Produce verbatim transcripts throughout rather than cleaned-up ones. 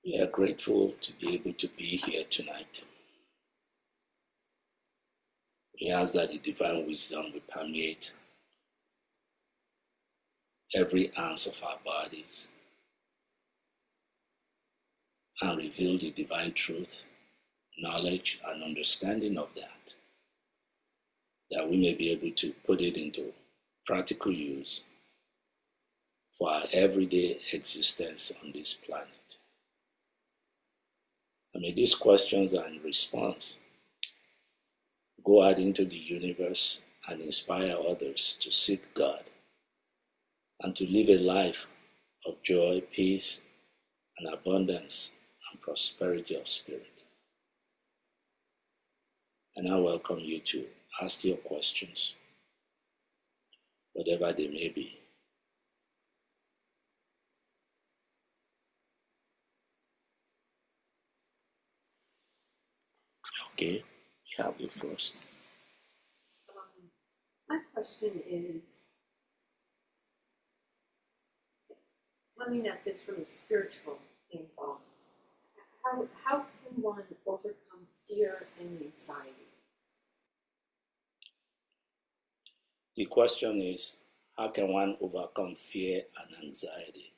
We are grateful to be able to be here tonight. We ask that the divine wisdom will permeate every ounce of our bodies and reveal the divine truth, knowledge, and understanding of that, that we may be able to put it into practical use for our everyday existence on this planet. And may these questions and response go out into the universe and inspire others to seek God and to live a life of joy, peace, and abundance and prosperity of spirit. And I welcome you to ask your questions, whatever they may be. Okay, we have you first. Um, my question is, coming at this from a spiritual angle, how, how can one overcome fear and anxiety? The question is, how can one overcome fear and anxiety?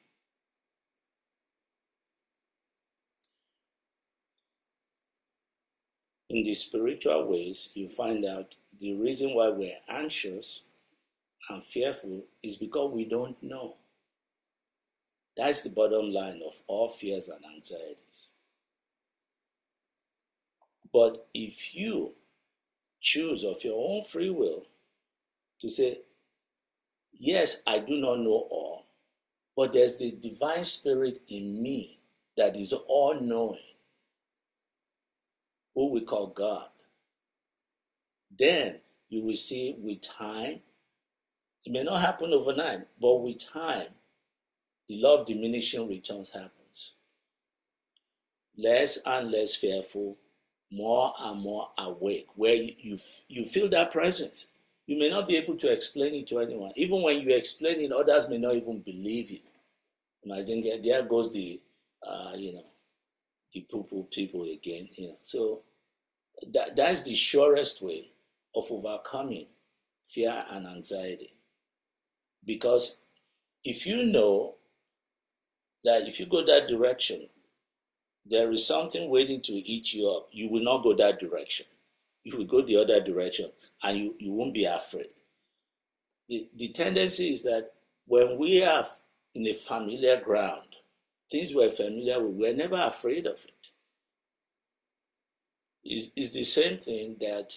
In the spiritual ways, you find out the reason why we're anxious and fearful is because we don't know. That's the bottom line of all fears and anxieties. But if you choose of your own free will to say, yes, I do not know all, but there's the divine spirit in me that is all-knowing, who we call God, then you will see with time, it may not happen overnight, but with time, the law of diminishing returns happens. Less and less fearful, more and more awake, where you, you, you feel that presence. You may not be able to explain it to anyone. Even when you explain it, others may not even believe it. And I think there goes the, uh, you know, the poo-poo people again. You know, so that that's the surest way of overcoming fear and anxiety. Because if you know that if you go that direction, there is something waiting to eat you up, you will not go that direction. You will go the other direction and you, you won't be afraid. The, the tendency is that when we are in a familiar ground, things we're familiar with, we're never afraid of it. It's, it's the same thing that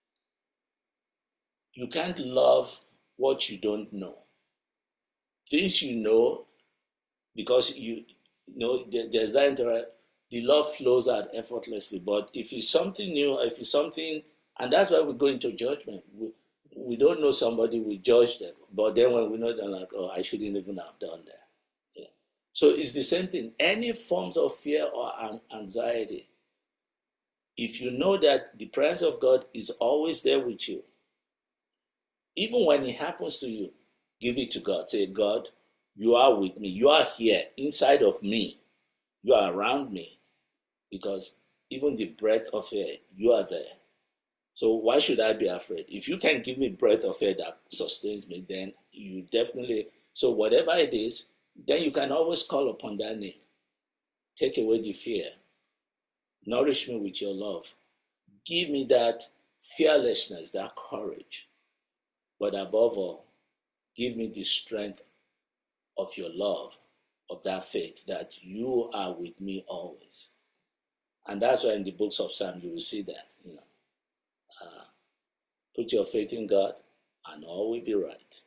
you can't love what you don't know. Things you know, because you, you know, there, there's that interaction, the love flows out effortlessly. But if it's something new, if it's something, and that's why we go into judgment. We, we don't know somebody, we judge them. But then when we know them, like, oh, I shouldn't even have done that. Yeah. So it's the same thing. Any forms of fear or anxiety, if you know that the presence of God is always there with you, even when it happens to you, give it to God. Say, God, you are with me. You are here, inside of me. You are around me. Because even the breath of air, you are there. So why should I be afraid? If you can give me breath of air that sustains me, then you definitely, so whatever it is, then you can always call upon that name. Take away the fear. Nourish me with your love. Give me that fearlessness, that courage. But above all, give me the strength of your love, of that faith, that you are with me always. And that's why in the books of Psalms you will see that, you know, uh, put your faith in God and all will be right.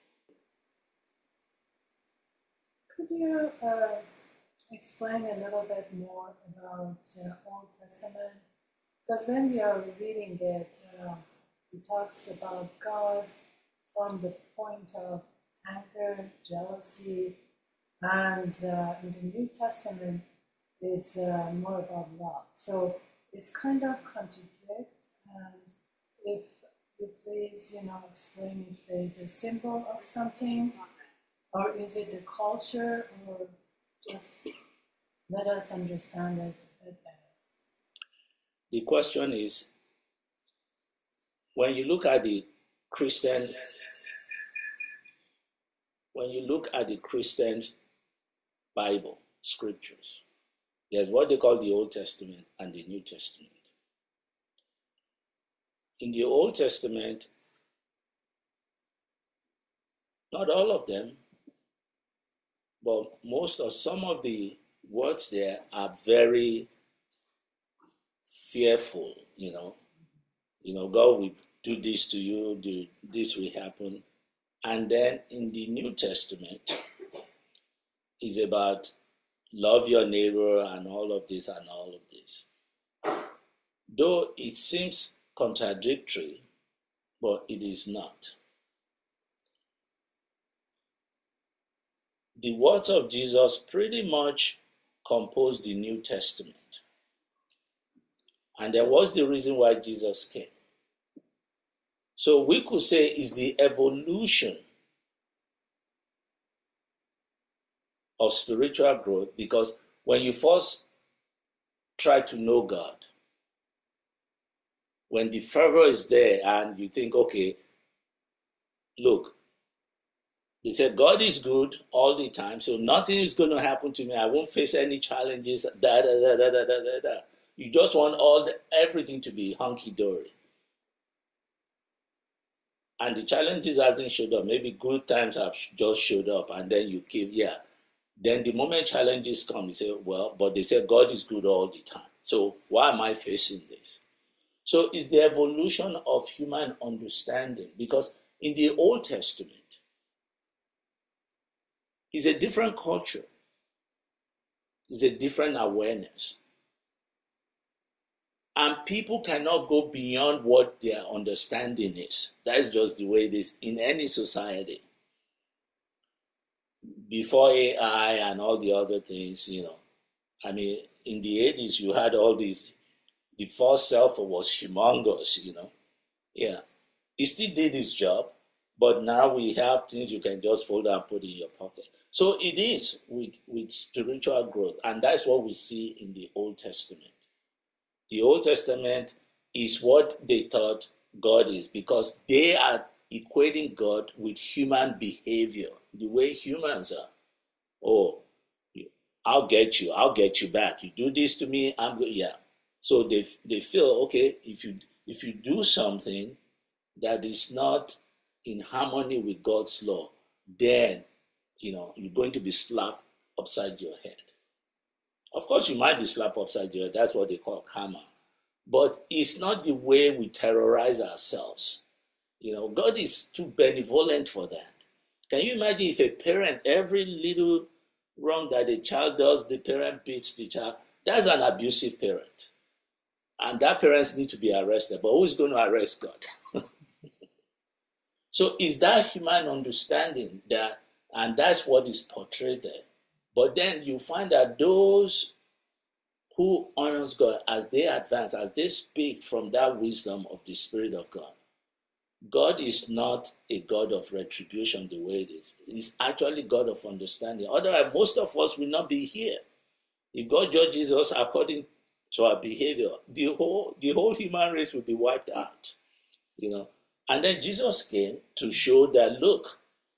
Could you uh, explain a little bit more about uh, Old Testament? Because when we are reading it, uh, it talks about God from the point of anger, jealousy, and uh, in the New Testament, it's uh, more about love. So it's kind of contradict. And if you please, you know, explain if there is a symbol of something, or is it the culture, or just let us understand it a bit better. The question is, when you look at the Christian, when you look at the Christian Bible scriptures, there's what they call the Old Testament and the New Testament. In the Old Testament, not all of them, but most or some of the words there are very fearful, you know. You know, God will do this to you, do this will happen. And then in the New Testament, is about love your neighbor and all of this and all of this. Though it seems contradictory, but it is not. The words of Jesus pretty much compose the New Testament. And there was the reason why Jesus came. So we could say it's the evolution of spiritual growth, because when you first try to know God, when the fervor is there and you think, okay, look, they said God is good all the time, so nothing is going to happen to me. I won't face any challenges. Da, da, da, da, da, da, da. You just want all the, everything to be hunky-dory. And the challenges hasn't showed up. Maybe good times have just showed up, and then you keep, yeah. Then the moment challenges come, you say, well, but they say God is good all the time. So why am I facing this? So it's the evolution of human understanding, because in the Old Testament, it's a different culture. It's a different awareness. And people cannot go beyond what their understanding is. That's just the way it is in any society. Before A I and all the other things, you know, I mean, in the eighties, you had all these, the first cell phone was humongous, you know. Yeah. It still did its job, but now we have things you can just fold and put in your pocket. So it is with, with spiritual growth, and that's what we see in the Old Testament. The Old Testament is what they thought God is, because they are equating God with human behavior, the way humans are. Oh, I'll get you, I'll get you back. You do this to me, I'm good. Yeah. So they they feel, okay, if you if you do something that is not in harmony with God's law, then you know you're going to be slapped upside your head. Of course, you might be slapped upside your head. That's what they call karma. But it's not the way we terrorize ourselves. You know, God is too benevolent for that. Can you imagine if a parent, every little wrong that a child does, the parent beats the child? That's an abusive parent. And that parents need to be arrested. But who's going to arrest God? So is that human understanding that, and that's what is portrayed there. But then you find that those who honors God, as they advance, as they speak from that wisdom of the Spirit of God, God is not a God of retribution the way it is. He's actually God of understanding. Otherwise, most of us will not be here. If God judges us according to our behavior, the whole the whole human race will be wiped out. You know. And then Jesus came to show that, look,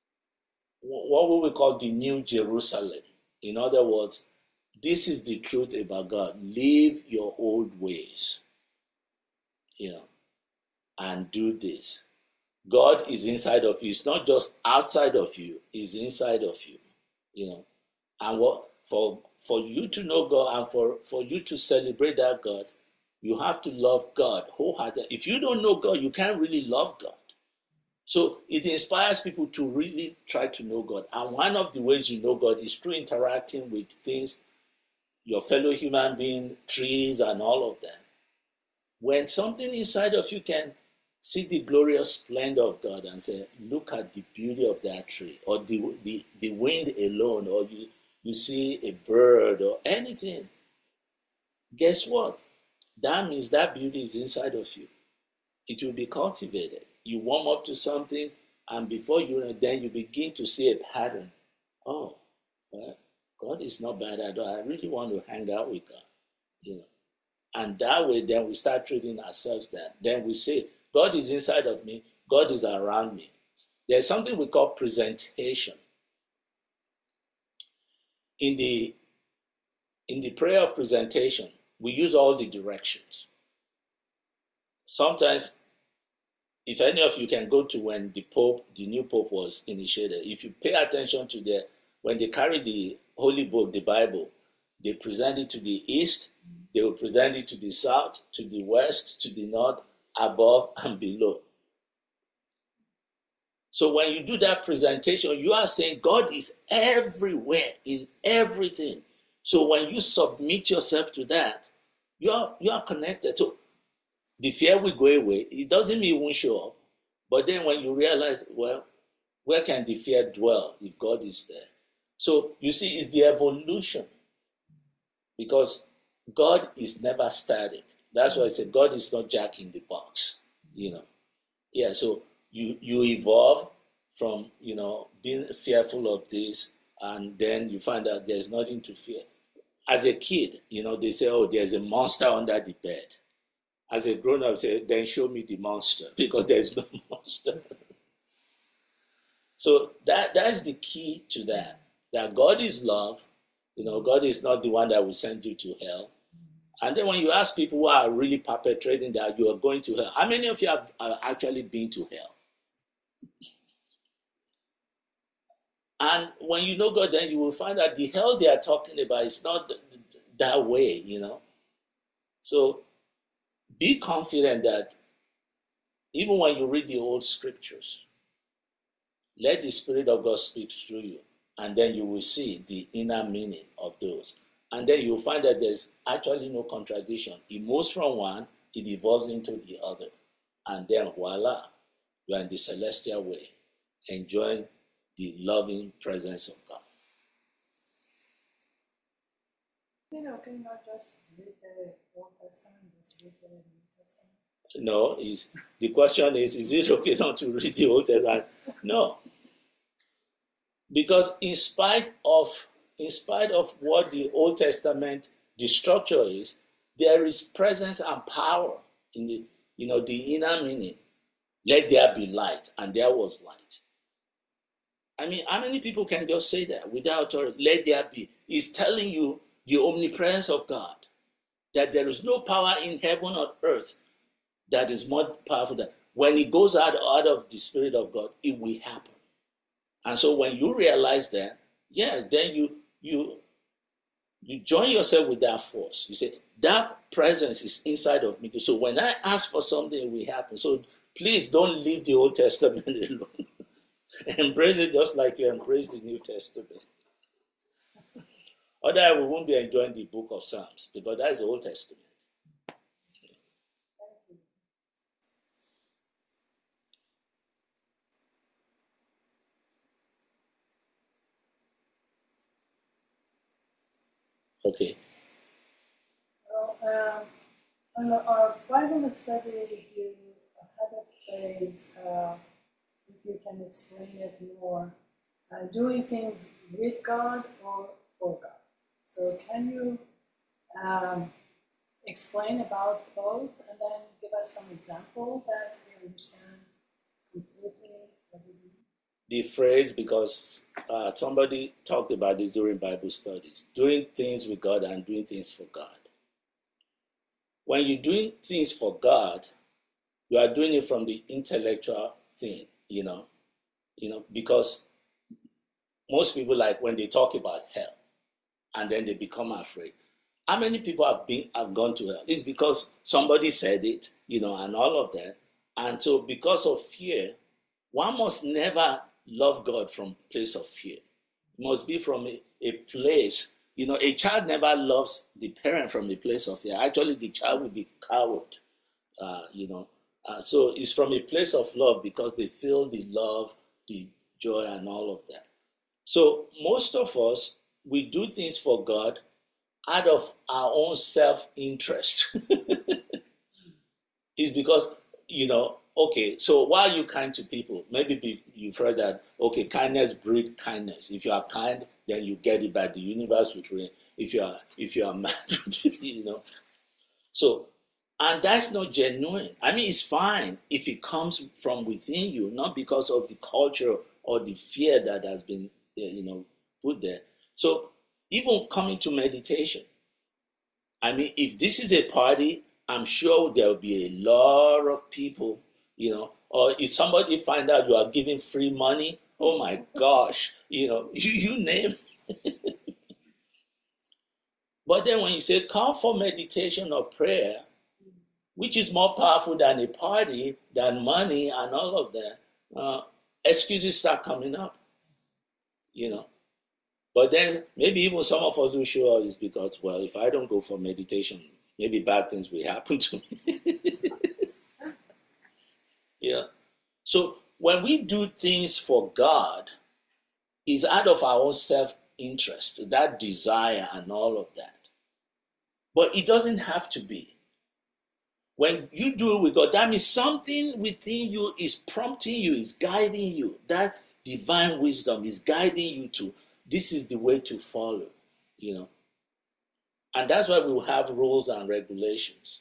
what we will call the New Jerusalem. In other words, this is the truth about God. Leave your old ways, you know, and do this. God is inside of you. It's not just outside of you. It's inside of you, you know. And what for for you to know God and for, for you to celebrate that God, you have to love God wholeheartedly. If you don't know God, you can't really love God. So it inspires people to really try to know God. And one of the ways you know God is through interacting with things, your fellow human being, trees, and all of that. When something inside of you can see the glorious splendor of God and say, look at the beauty of that tree, or the, the, the wind alone, or you, you see a bird or anything, guess what? That means that beauty is inside of you. It will be cultivated. You warm up to something, and before you know, then you begin to see a pattern. Oh, well, God is not bad at all. I really want to hang out with God, you know. And that way, then we start treating ourselves that. Then we say, God is inside of me. God is around me. There's something we call presentation. In the, in the prayer of presentation, we use all the directions. Sometimes, if any of you can go to when the Pope, the new Pope was initiated, if you pay attention to the, when they carry the Holy Book, the Bible, they present it to the east, they will present it to the south, to the west, to the north, above and below. So when you do that presentation, you are saying God is everywhere, in everything. So when you submit yourself to that, you are, you are connected. So the fear will go away. It doesn't mean it won't show up. But then when you realize, well, where can the fear dwell if God is there? So you see, it's the evolution. Because God is never static. That's why I said God is not Jack in the box. You know. Yeah, so you you evolve from, you know, being fearful of this, and then you find out there's nothing to fear. As a kid, you know, they say, oh, there's a monster under the bed. As a grown-up, say, then show me the monster, because there's no monster. So that that's the key to that. That God is love. You know, God is not the one that will send you to hell. And then when you ask people who are really perpetrating that you are going to hell, how many of you have uh, actually been to hell? And when you know God, then you will find that the hell they are talking about is not th- th- that way, you know. So be confident that even when you read the old scriptures, let the Spirit of God speak through you, and then you will see the inner meaning of those. And then you'll find that there's actually no contradiction. It moves from one, it evolves into the other. And then voila, you are in the celestial way, enjoying the loving presence of God. You know, can you not just read the Old Testament, just read the New Testament? No, is the question is, is it okay not to read the Old Testament? No. Because in spite of in spite of what the Old Testament, the structure is, there is presence and power in the, you know, the inner meaning. Let there be light, and there was light. I mean, how many people can just say that without authority? Let there be. It's telling you the omnipresence of God, that there is no power in heaven or earth that is more powerful than when it goes out, out of the Spirit of God, it will happen. And so when you realize that, yeah, then you you you join yourself with that force. You say, that presence is inside of me too. So when I ask for something, it will happen. So please don't leave the Old Testament alone. Embrace it just like you embrace the New Testament. Otherwise, we won't be enjoying the book of Psalms, because that is the Old Testament. Okay. Well, um, on our Bible study, you had a phrase, uh, if you can explain it more, uh, doing things with God or for God. So can you um, explain about both, and then give us some example that we understand completely what it means? The phrase, because uh, somebody talked about this during Bible studies, doing things with God and doing things for God. When you're doing things for God, you are doing it from the intellectual thing, you know, you know, because most people, like when they talk about hell and then they become afraid. How many people have been have gone to hell? It's because somebody said it, you know, and all of that. And so because of fear, one must never love God from a place of fear. It must be from a, a place, you know, a child never loves the parent from a place of fear. Actually, the child will be cowed, uh, you know. Uh, so it's from a place of love, because they feel the love, the joy, and all of that. So most of us, we do things for God out of our own self-interest. It's because, you know, okay, so why are you kind to people? Maybe be, you've heard that, okay, kindness breeds kindness. If you are kind, then you get it back. The universe will bring. If you are, if you are mad, you know. So, and that's not genuine. I mean, it's fine if it comes from within you, not because of the culture or the fear that has been, you know, put there. So, even coming to meditation, I mean, if this is a party, I'm sure there will be a lot of people, you know, or if somebody find out you are giving free money, oh my gosh, you know, you, you name it. But then when you say come for meditation or prayer, which is more powerful than a party, than money and all of that, uh, excuses start coming up, you know. But then maybe even some of us will show up is because, well, if I don't go for meditation, maybe bad things will happen to me. Yeah. So when we do things for God, it's out of our own self-interest, that desire and all of that. But it doesn't have to be. When you do it with God, that means something within you is prompting you, is guiding you. That divine wisdom is guiding you to, this is the way to follow, you know. And that's why we will have rules and regulations.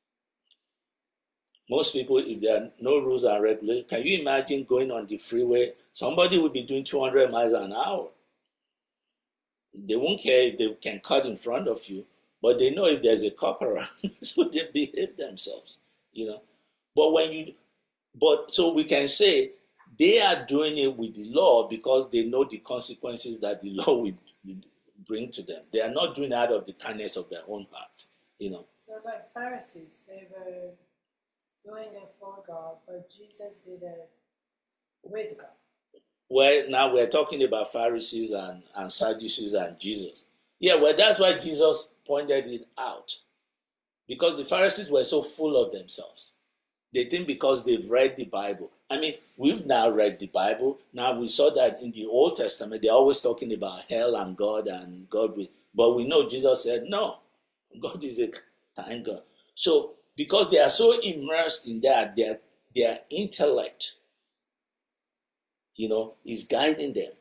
Most people, if there are no rules and regulations, can you imagine going on the freeway? Somebody will be doing two hundred miles an hour. They won't care if they can cut in front of you, but they know if there's a cop around, so they behave themselves, you know. But when you, but so we can say they are doing it with the law because they know the consequences that the law will bring to them. They are not doing it out of the kindness of their own heart, you know. So like Pharisees, they were doing it for God, but Jesus did it with God. Well, now we're talking about Pharisees and, and Sadducees and Jesus. Yeah, well, that's why Jesus pointed it out. Because the Pharisees were so full of themselves. They think because they've read the Bible. I mean, we've now read the Bible. Now we saw that in the Old Testament, they're always talking about hell and God and God will. But we know Jesus said, no, God is a kind God. So because they are so immersed in that, their, their intellect, you know, is guiding them.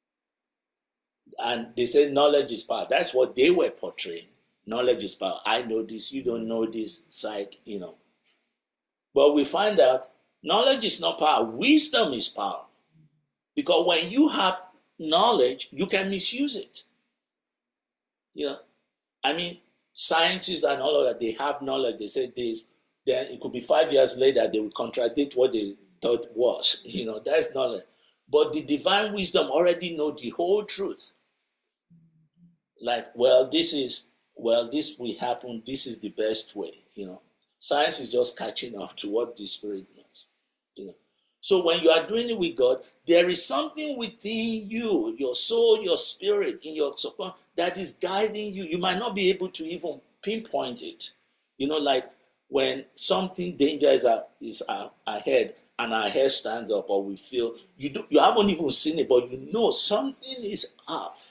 And they say knowledge is power. That's what they were portraying. Knowledge is power. I know this, you don't know this, psych, you know. But we find out knowledge is not power. Wisdom is power. Because when you have knowledge, you can misuse it. You know, I mean, scientists and all of that, they have knowledge. They say this, then it could be five years later, they will contradict what they thought was. You know, that's knowledge. But the divine wisdom already know the whole truth. Like, well, this is, well, this will happen. This is the best way, you know. Science is just catching up to what the Spirit knows, you know. So when you are doing it with God, there is something within you, your soul, your spirit, in your soul, that is guiding you. You might not be able to even pinpoint it. You know, like when something dangerous is ahead and our hair stands up or we feel, you, do, you haven't even seen it, but you know something is off.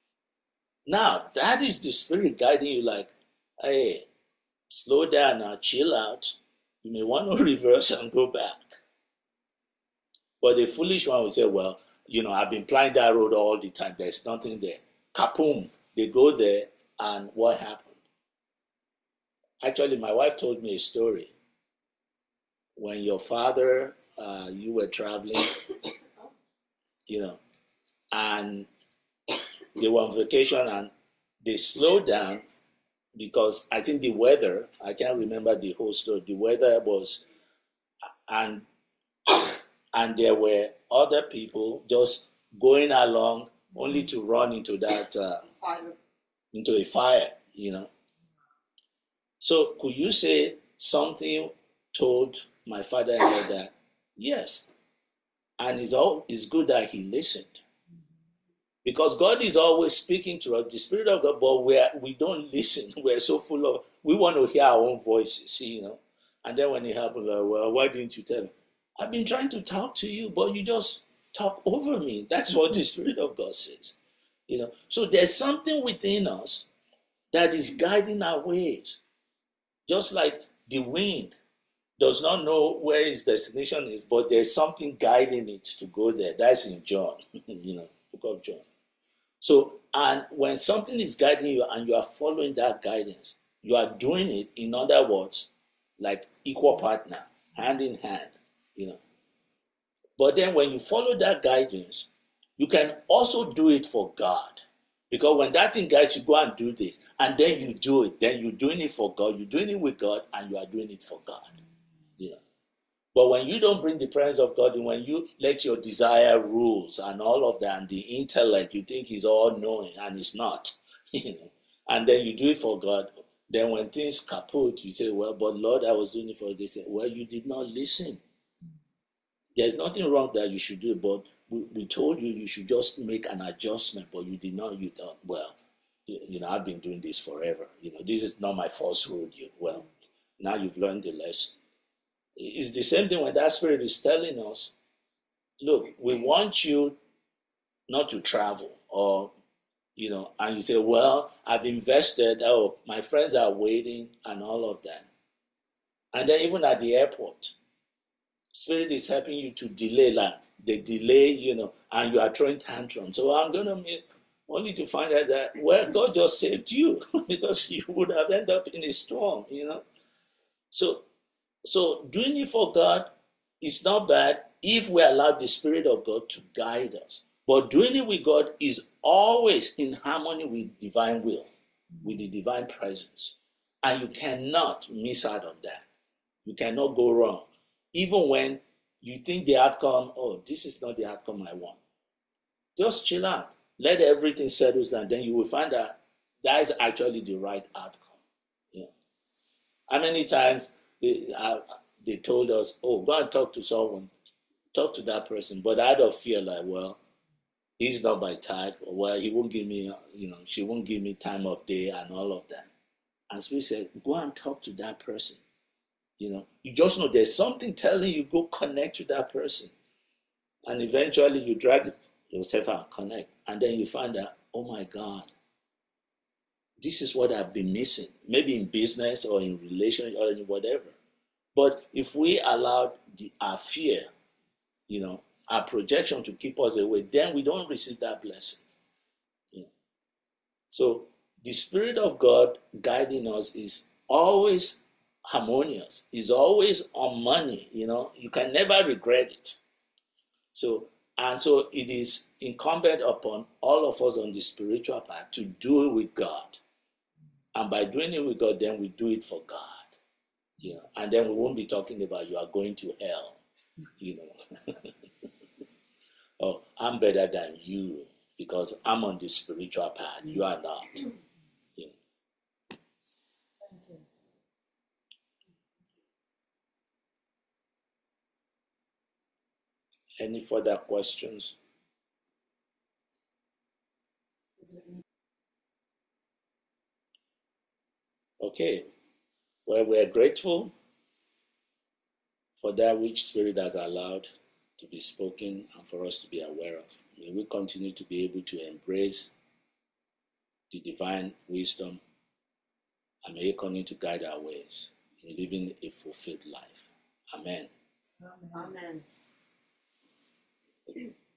Now, that is the Spirit guiding you like, hey, slow down now, chill out. You may want to reverse and go back. But the foolish one will say, well, you know, I've been plying that road all the time. There's nothing there. Kapoom. They go there, and what happened? Actually, my wife told me a story. When your father, uh, you were traveling, you know, and they were on vacation, and they slowed down because I think the weather, I can't remember the whole story, the weather was, and and there were other people just going along only to run into that, uh, fire. into a fire, you know. So could you say something told my father-in-law that, yes, and it's, all, it's good that he listened. Because God is always speaking to us, the Spirit of God, but we're, we don't listen. We're so full of, we want to hear our own voices, you know. And then when it happens, like, well, why didn't you tell me? I've been trying to talk to you, but you just talk over me. That's what the Spirit of God says, you know. So there's something within us that is guiding our ways. Just like the wind does not know where his destination is, but there's something guiding it to go there. That's in John, you know, book of John. So, and when something is guiding you and you are following that guidance, you are doing it, in other words, like equal partner, hand in hand, you know. But then when you follow that guidance, you can also do it for God. Because when that thing guides you, go and do this, and then you do it, then you're doing it for God, you're doing it with God, and you are doing it for God. You know. But when you don't bring the presence of God, and when you let your desire rules and all of that, and the intellect, you think is all knowing, and it's not, you know, and then you do it for God, then when things kaput, you say, well, but Lord, I was doing it for you. They say, well, you did not listen. There's nothing wrong that you should do, but we, we told you you should just make an adjustment, but you did not. You thought, well, you know, I've been doing this forever. You know, this is not my first rodeo. Well, now you've learned the lesson. It's the same thing when that spirit is telling us, look, we want you not to travel, or, you know, and you say, well, I've invested, oh, my friends are waiting and all of that. And then even at the airport, spirit is helping you to delay land. They delay, you know, and you are throwing tantrums. So I'm going to make, only to find out that, well, God just saved you because you would have ended up in a storm, you know. So, so doing it for God is not bad if we allow the Spirit of God to guide us. But doing it with God is always in harmony with divine will, with the divine presence. And you cannot miss out on that. You cannot go wrong. Even when you think the outcome, oh, this is not the outcome I want. Just chill out. Let everything settle down. Then you will find that that is actually the right outcome. Yeah. How many times they, uh, they told us, oh, go and talk to someone. Talk to that person. But out of fear, like, well, he's not my type. Or, well, he won't give me, you know, she won't give me time of day and all of that. And so we said, go and talk to that person. You know, you just know there's something telling you, go connect to that person. And eventually you drag yourself and connect. And then you find out, oh my God, this is what I've been missing. Maybe in business or in relation or in whatever. But if we allowed the, our fear, you know, our projection to keep us away, then we don't receive that blessing. You know? So the Spirit of God guiding us is always harmonious, is always on money, you know, you can never regret it. So, and so it is incumbent upon all of us on the spiritual path to do it with God. And by doing it with God, then we do it for God. You know, and then we won't be talking about you are going to hell, you know. Oh, I'm better than you because I'm on the spiritual path. You are not. You know. Thank you. Any further questions? Okay. Well, we're grateful for that which Spirit has allowed to be spoken and for us to be aware of. May we continue to be able to embrace the divine wisdom, and may it continue to guide our ways in living a fulfilled life. Amen. Amen. Amen.